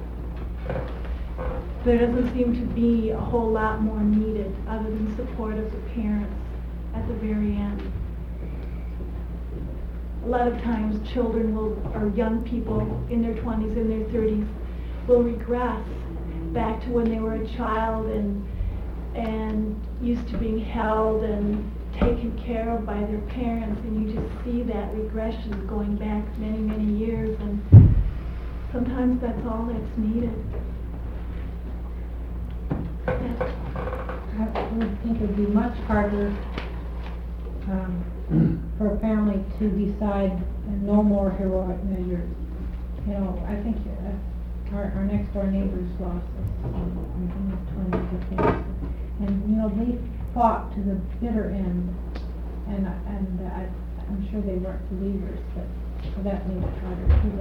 There doesn't seem to be a whole lot more needed other than support of the parents at the very end. A lot of times children or young people in their 20s and their 30s will regress back to when they were a child and used to being held and taken care of by their parents, and you just see that regression going back many, many years, and sometimes that's all that's needed. I would think it would be much harder for a family to decide no more heroic measures. You know, I think our next door neighbors lost us in his 20s, I think. And, you know, fought to the bitter end, and I'm sure they weren't believers, but so that made it harder too.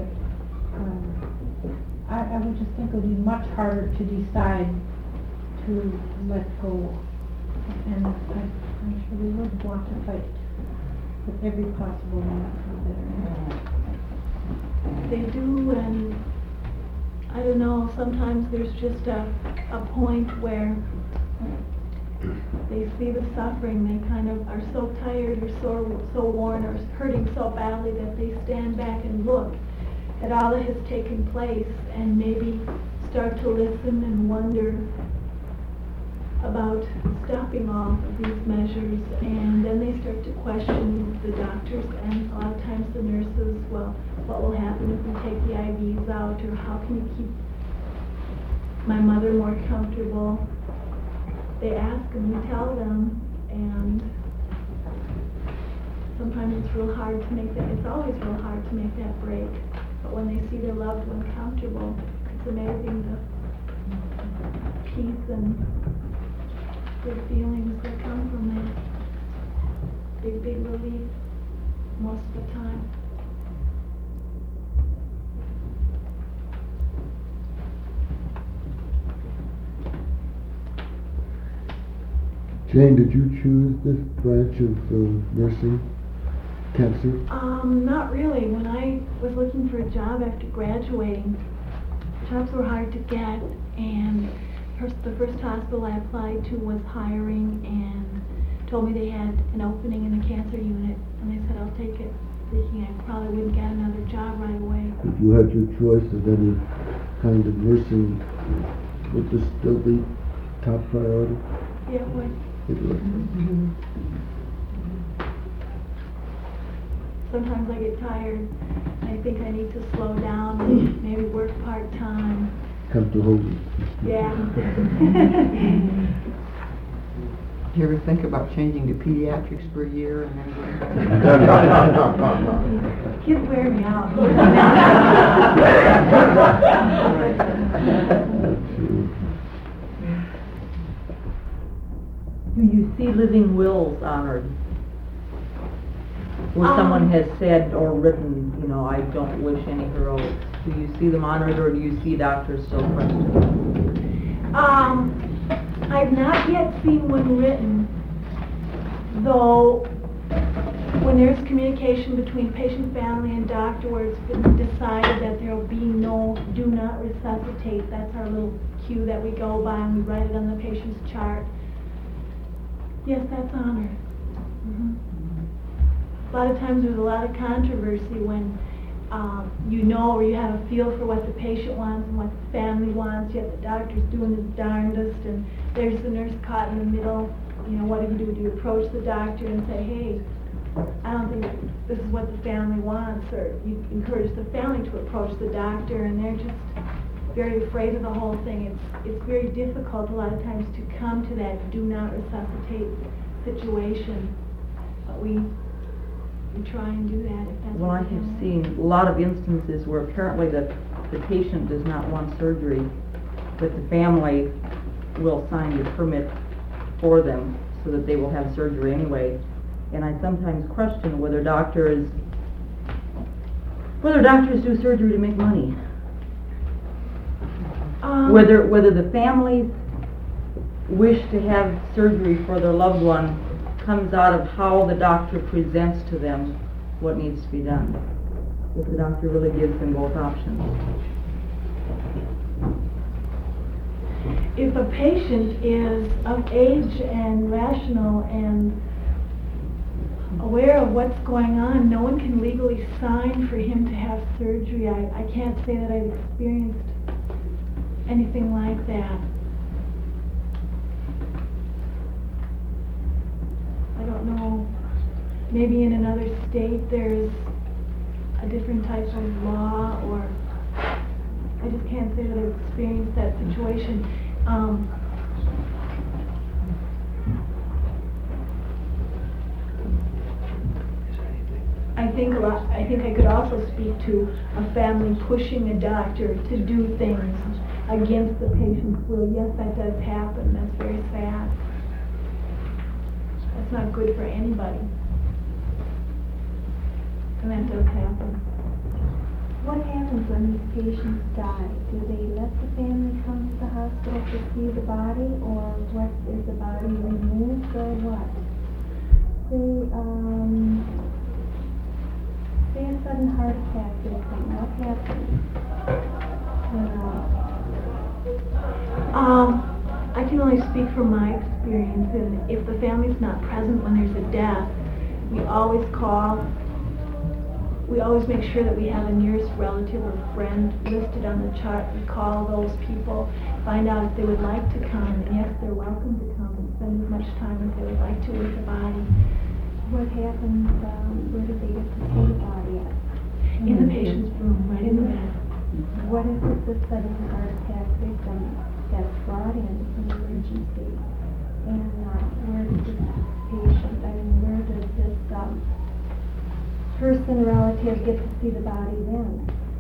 But I would just think it would be much harder to decide to let go, and I'm sure they would want to fight with every possible means to the bitter end. They do, and I don't know, sometimes there's just a point where they see the suffering, they kind of are so tired or so worn or hurting so badly that they stand back and look at all that has taken place and maybe start to listen and wonder about stopping all of these measures, and then they start to question the doctors and a lot of times the nurses, well, what will happen if we take the IVs out, or how can you keep my mother more comfortable? They ask and we tell them, and sometimes it's real hard to make that, it's always real hard to make that break, but when they see their loved one comfortable, it's amazing the peace and good feelings that come from that. Big relief most of the time. Jane, did you choose this branch of nursing, cancer? Not really. When I was looking for a job after graduating, jobs were hard to get, and the first hospital I applied to was hiring and told me they had an opening in the cancer unit, and I said I'll take it, thinking I probably wouldn't get another job right away. If you had your choice of any kind of nursing, would this still be top priority? Yeah, it would. It would. Sometimes I get tired. I think I need to slow down and maybe work part-time. Come to Hogan. Yeah. Do you ever think about changing to pediatrics for a year and then going back? Kids wear me out. Do you see living wills honored? Where someone has said or written, you know, I don't wish any heroics. Do you see them honored, or do you see doctors still questioning? I've not yet seen one written, though when there's communication between patient, family, and doctor where it's been decided that there will be no do not resuscitate, that's our little cue that we go by and we write it on the patient's chart. Yes, that's honored. A lot of times there's a lot of controversy when you know, or you have a feel for what the patient wants and what the family wants, yet the doctor's doing his darndest, and there's the nurse caught in the middle. You know, what do? Do you approach the doctor and say, hey, I don't think this is what the family wants, or you encourage the family to approach the doctor, and they're just very afraid of the whole thing. It's very difficult a lot of times to come to that do not resuscitate situation, but we try and do that if that's Well, I have seen a lot of instances where apparently the patient does not want surgery, but the family will sign the permit for them so that they will have surgery anyway. And I sometimes question whether doctors do surgery to make money. Whether the families wish to have surgery for their loved one comes out of how the doctor presents to them what needs to be done. If the doctor really gives them both options. If a patient is of age and rational and aware of what's going on, no one can legally sign for him to have surgery. I can't say that I've experienced anything like that. I don't know, maybe in another state there's a different type of law, or I just can't say that I've experienced that situation. I think I could also speak to a family pushing a doctor to do things against the patient's will. Yes, that does happen. That's very sad. That's not good for anybody. And that does happen. What happens when these patients die? Do they let the family come to the hospital to see the body, or what, is the body removed, or what? Say a sudden heart attack or something, what happens? I can only speak from my experience, and if the family's not present when there's a death, we always make sure that we have a nearest relative or friend listed on the chart. We call those people, find out if they would like to come, and yes, they're welcome to come and spend as much time as they would like to with the body. What happens, where do they get to see the body at? In the patient's room, right in the bed. What if it's a sudden heart attack victim that's brought in an emergency? And where does this patient, where does this person, relative get to see the body then?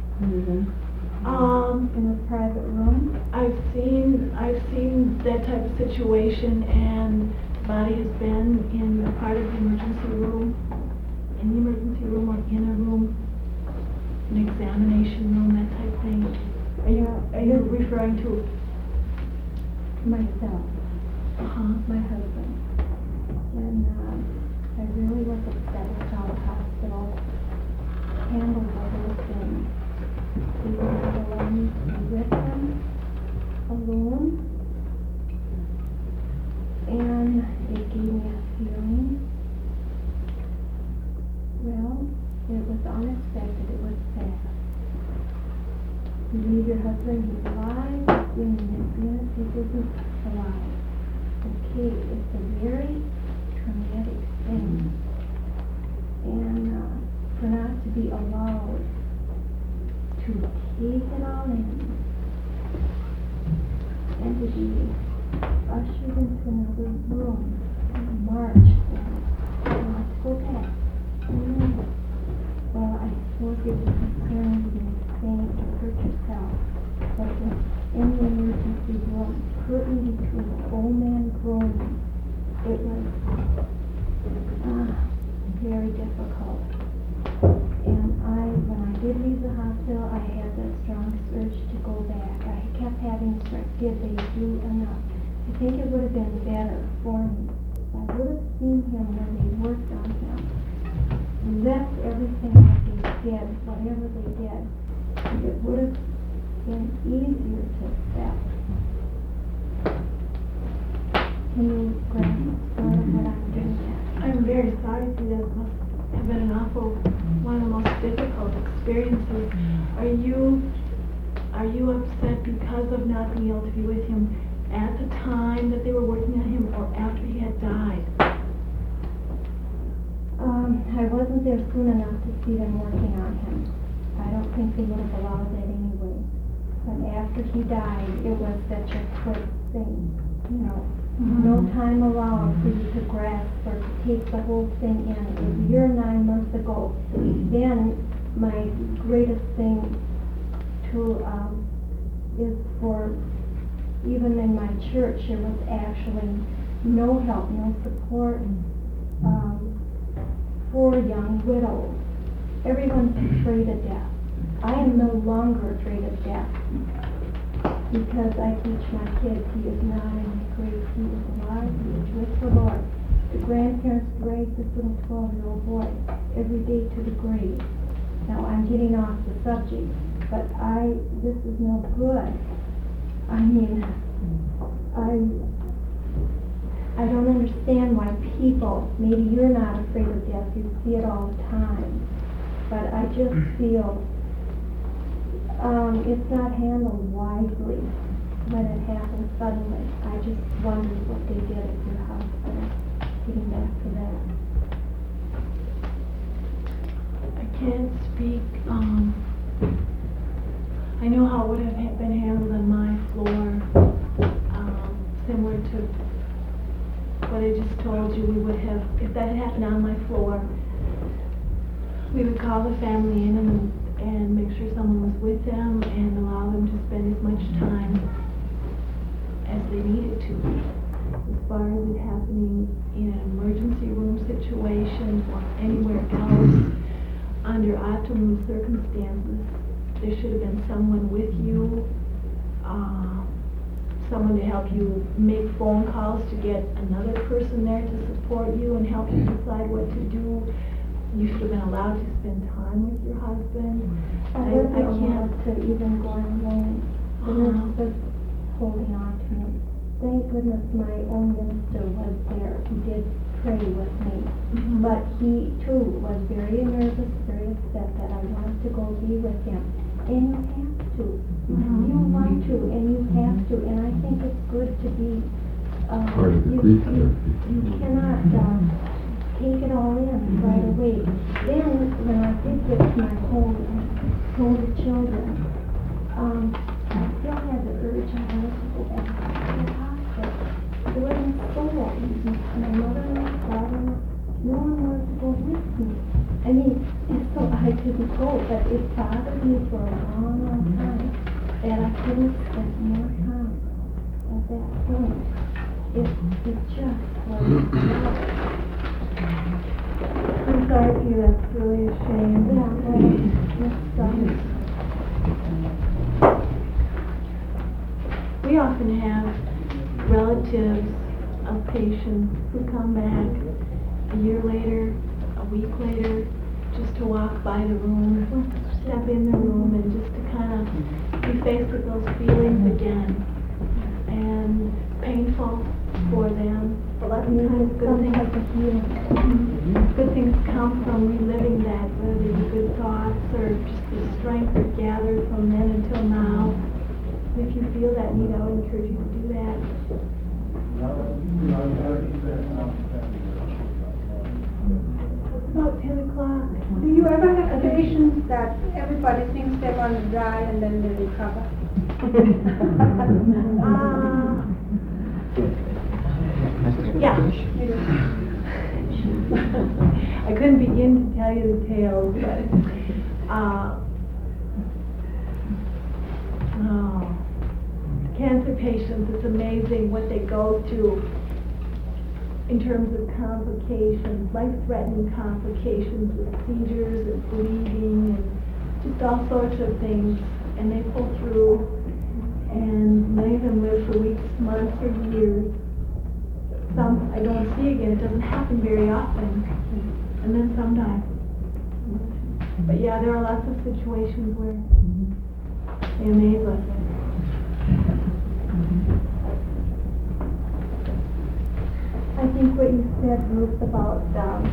In a private room? I've seen that type of situation, and the body has been in a part of the emergency room, or in a room, an examination room, that type of thing. Are you referring to Myself, my husband. And I really was upset with how the hospital handled all those things. They didn't allow me to be with him alone. And it gave me a feeling. Well, it was unexpected, it was sad. You leave your husband, he's alive, when he isn't alive. Okay, it's a very traumatic thing. And for not to be allowed to take it all in, and to be ushered into another room, and marched, and let's go back. Well, I suppose it was concerned with me saying to hurt yourself, but in the emergency room, curtain between the old man groaning, it was very difficult. And when I did leave the hospital, I had that strong urge to go back. I kept having strength. Did they do enough? I think it would have been better for me. I would have seen him when they worked on him. Left everything that they did, whatever they did. It would have been easier to accept. Can you grasp sort of what I'm doing at? I'm very sorry for that. It must have been one of the most difficult experiences. Are you upset because of not being able to be with him at the time that they were working on him, or after he had died? I wasn't there soon enough to see them working on him. I don't think they would have allowed that anyway. But after he died, it was such a quick thing, No time allowed for you to grasp or to take the whole thing in. It was a year and 9 months ago. Then my greatest thing is for, even in my church, there was actually no help, no support for young widows. Everyone's afraid of death. I am no longer afraid of death because I teach my kids he is not in the grave, he is alive, he is with the Lord. The grandparents drag this little 12-year-old boy every day to the grave. Now I'm getting off the subject, but this is no good. I don't understand why people, maybe you're not afraid of death, you see it all the time, but I just feel it's not handled wisely when it happens suddenly. I just wondered what they did at your hospital, getting back to that. I can't speak. I know how it would have been handled on my floor, similar to what I just told you. We would have, if that had happened on my floor, we would call the family in and make sure someone was with them and allow them to spend as much time as they needed to with far as it happening in an emergency room situation or anywhere else, under optimum circumstances, there should have been someone with you, someone to help you make phone calls to get another person there to support you and help you decide what to do. You should have been allowed to spend time with your husband. I wasn't allowed to even go alone. The nurse was holding on to me. Thank goodness my own minister was there. He did pray with me. But he too was very nervous, very upset that I wanted to go be with him. And you have to. You want to, and you have to. And I think it's good to be, Part of the grief therapy. you cannot take it all in right away. Then, when I did get to my home and told the children, I still had the urge I wanted to go back to the hospital. It wasn't so easy. My mother and my father, no one wanted to go with me. I mean, and so I couldn't go, but it bothered me for a long, long time that I couldn't spend more time at that point. It just wasn't enough. I'm sorry to hear that's really a shame. Yeah, it's We often have relatives of patients who come back a year later, a week later, just to walk by the room, step in the room, and just to kind of be faced with those feelings again. And painful for them. But lots of times good things come from reliving that, whether they be good thoughts or just the strength that gathered from then until now. If you feel that need, I would encourage you to do that. About 10 o'clock. Do you ever have patients that everybody thinks they're going to die and then they recover? Yeah. I couldn't begin to tell you the tales, but cancer patients, it's amazing what they go through in terms of complications, life-threatening complications with seizures and bleeding and just all sorts of things, and they pull through, and many of them live for weeks, months, or years. Some I don't see again. It doesn't happen very often, and then some die. But yeah, there are lots of situations where they amaze us. I think what you said, Ruth, about still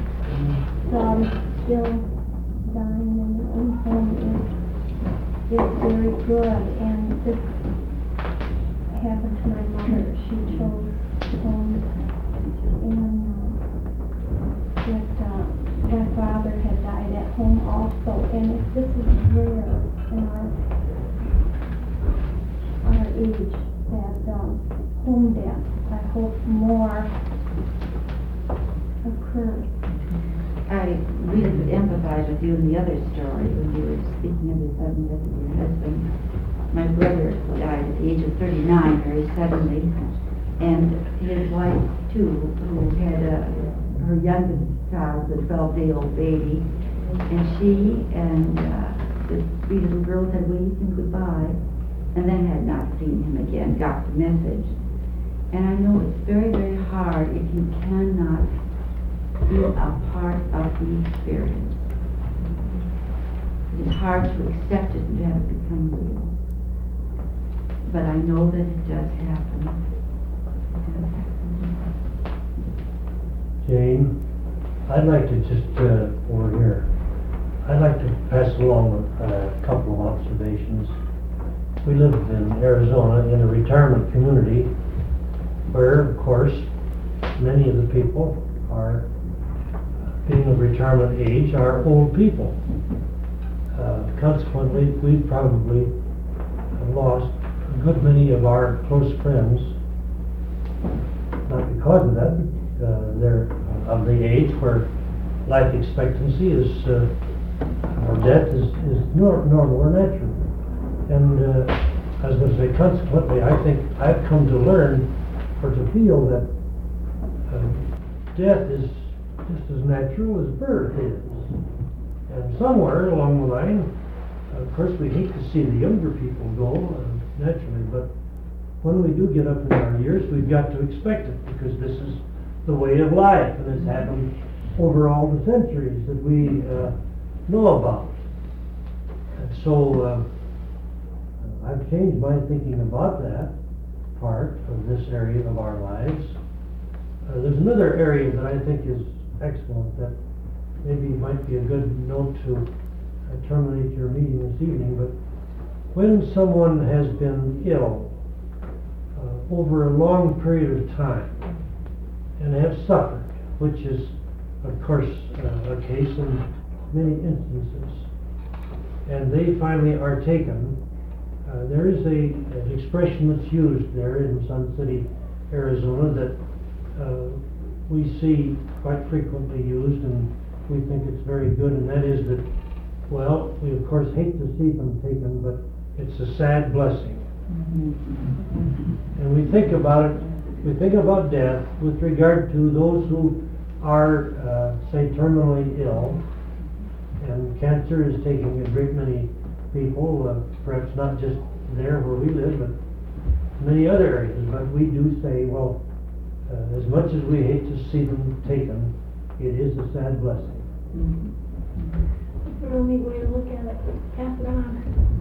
dying in your own home is very good. And this happened to my mother. She chose home, and my father had died at home also. And this is rare in our age, that home death. I hope more occur. I really could empathize with you in the other story when you were speaking of the sudden death of your husband. My brother died at the age of 39 very suddenly, and his wife too, who had her youngest child, the 12-day-old baby, and she and the three little girls had waved him goodbye, and then had not seen him again, got the message. And I know it's very, very hard if you cannot be a part of the experience. It's hard to accept it and to have it become real. But I know that it does happen. It does happen. Jane, I'd like to just, over here, I'd like to pass along a couple of observations. We live in Arizona in a retirement community where, of course, many of the people are, being of retirement age, are old people. Consequently, we probably have lost a good many of our close friends, not because of that, but they're of the age where life expectancy is, or death is normal or natural. And I was going to say, consequently, I think I've come to learn or to feel that death is just as natural as birth is. And somewhere along the line, of course, we hate to see the younger people go, naturally, but when we do get up in our years, we've got to expect it, because this is the way of life, and it's happened over all the centuries that we know about. And so I've changed my thinking about that part of this area of our lives. There's another area that I think is excellent that maybe might be a good note to terminate your meeting this evening, but when someone has been ill over a long period of time and have suffered, which is of course a case in many instances, and they finally are taken, there is an expression that's used there in Sun City, Arizona, that we see quite frequently used, and we think it's very good, and that is that, well, we of course hate to see them taken, but it's a sad blessing. And we think about it, we think about death with regard to those who are, say, terminally ill, and cancer is taking a great many people, perhaps not just there where we live, but many other areas. But we do say, well, as much as we hate to see them taken, it is a sad blessing. That's a real neat way to look at it. Pass it on.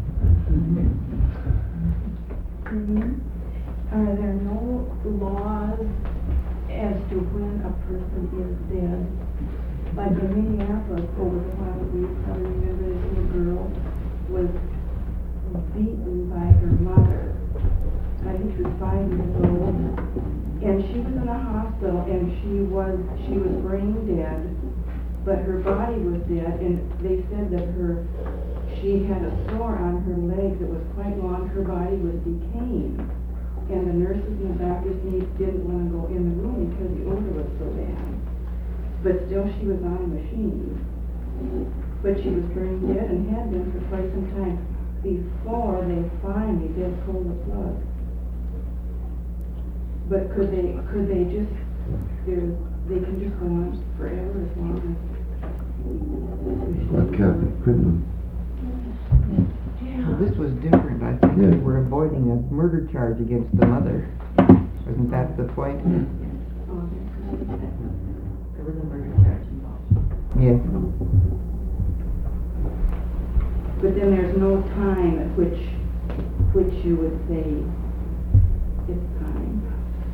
Are there no laws as to when a person is dead? Like in Minneapolis, over the while we probably remember this little girl was beaten by her mother. I think she was 5 years old, and she was in a hospital, and she was brain dead, but her body was dead, and they said that she had a sore on her leg that was quite long. Her body was decaying, and the nurses and the doctors didn't want to go in the room because the odor was so bad. But still, she was on a machine. But she was brain dead and had been for quite some time before they finally did pull the plug. But could they just, they can just go on forever as long as... Like Kathy Quinlan. Well, this was different. I think we were avoiding a murder charge against the mother. Wasn't that the point? There was a murder charge involved. Yes. But then there's no time at which you would say it's time.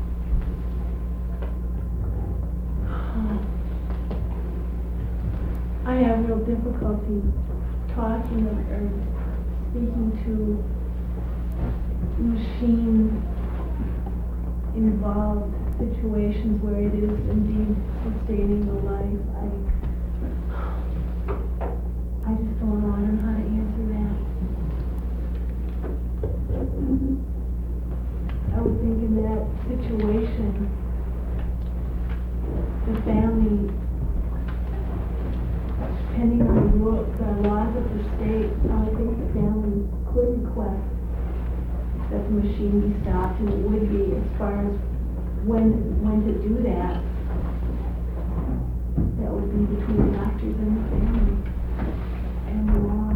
I have real difficulty talking or speaking to machine-involved situations where it is indeed sustaining the life. I just don't know. I don't know how to answer that. I would think in that situation, the family, depending on the laws of the state, I think the family could request that the machine be stopped, and it would be, as far as when to do that, that would be between the doctors and the family and the law.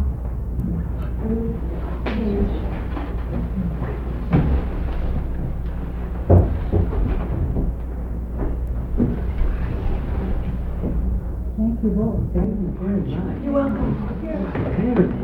Thank you both. Thank you very much. You're welcome. Kind of